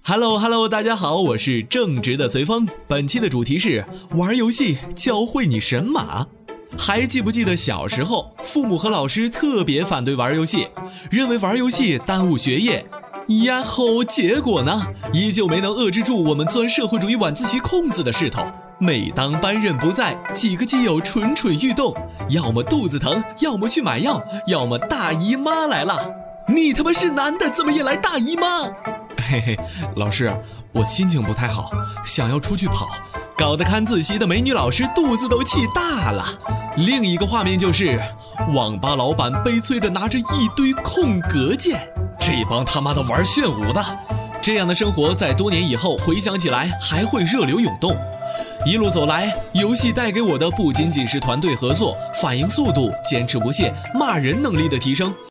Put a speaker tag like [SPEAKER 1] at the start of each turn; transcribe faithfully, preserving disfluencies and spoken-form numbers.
[SPEAKER 1] Hello Hello， 大家好，我是正直的随风。本期的主题是玩游戏教会你神马。还记不记得小时候，父母和老师特别反对玩游戏，认为玩游戏耽误学业。然后结果呢，依旧没能遏制住我们钻社会主义晚自习空子的势头。每当班任不在，几个基友蠢蠢欲动，要么肚子疼，要么去买药，要么大姨妈来了。你他妈是男的，怎么也来大姨妈？嘿嘿，老师，我心情不太好，想要出去跑，搞得看自习的美女老师肚子都气大了。另一个画面就是网吧老板悲催地拿着一堆空格键，这帮他妈的玩炫舞的。这样的生活在多年以后回想起来还会热流涌动。一路走来，游戏带给我的不仅仅是团队合作、反应速度、坚持不懈、骂人能力的提升，